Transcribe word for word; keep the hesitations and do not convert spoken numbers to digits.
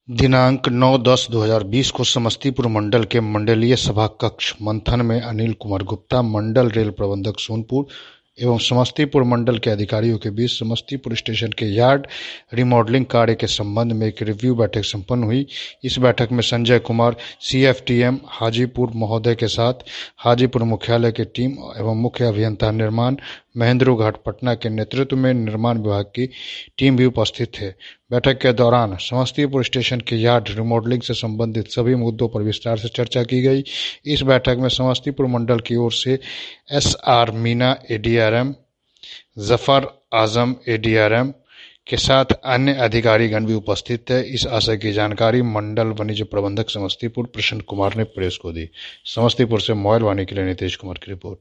दिनांक नौ दस दो हजार बीस को समस्तीपुर मंडल के मंडलीय सभा कक्ष मंथन में अनिल कुमार गुप्ता, मंडल रेल प्रबंधक सोनपुर एवं समस्तीपुर मंडल के अधिकारियों के बीच समस्तीपुर स्टेशन के यार्ड रिमॉडलिंग कार्य के संबंध में एक रिव्यू बैठक संपन्न हुई। इस बैठक में संजय कुमार, सीएफटीएम हाजीपुर महोदय के साथ हाजीपुर मुख्यालय की टीम एवं मुख्य अभियंता निर्माण महेंद्र घाट पटना के नेतृत्व में निर्माण विभाग की टीम भी उपस्थित थे। बैठक के दौरान समस्तीपुर स्टेशन के यार्ड रिमॉडलिंग से संबंधित सभी मुद्दों पर विस्तार से चर्चा की गई। इस बैठक में समस्तीपुर मंडल की ओर से S R Meena ADRM, Zafar Azam ADRM के साथ अन्य अधिकारीगण भी उपस्थित थे। इस आशय की जानकारी मंडल वाणिज्य प्रबंधक समस्तीपुर प्रसन्न कुमार ने प्रेस को दी। समस्तीपुर से मोबाइल वाणी के लिए नीतीश कुमार की रिपोर्ट।